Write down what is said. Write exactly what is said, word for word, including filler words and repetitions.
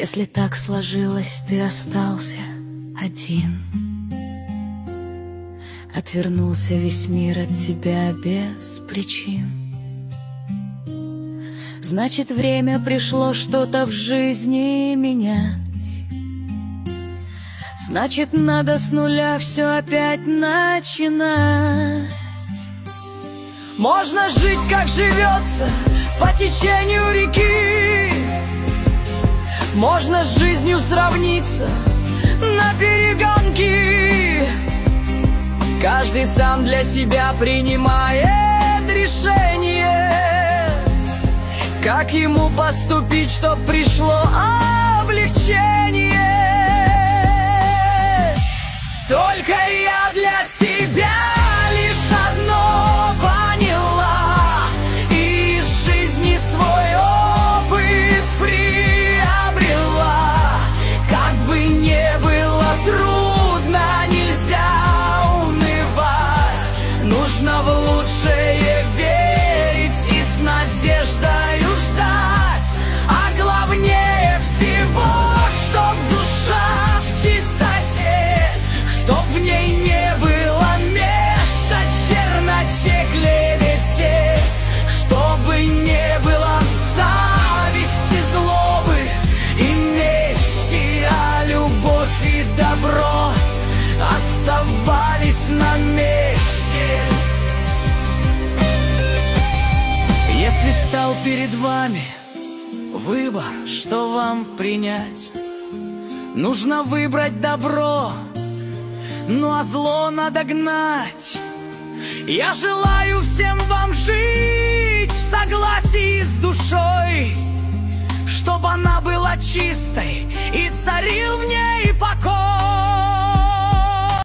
Если так сложилось, ты остался один, отвернулся весь мир от тебя без причин. Значит, время пришло что-то в жизни менять. Значит, надо с нуля все опять начинать. Можно жить, как живется, по течению реки. Можно с жизнью сравниться на перегонки. Каждый сам для себя принимает решение, как ему поступить, чтоб пришло облегчение. Только я для себя лишь одно поняла, и из жизни свой опыт приобрела. Как бы не было трудно, нельзя унывать. Нужно в лучшее верить и с надеждою ждать. А главнее всего, чтоб душа в чистоте, чтоб в ней не было места черноте, клевете, чтобы не было зависти, злобы и мести, а любовь и добро оставались на месте. Если стал перед вами выбор, что вам принять, нужно выбрать добро, ну а зло надо гнать. Я желаю всем вам жить в согласии с душой, чтобы она была чистой и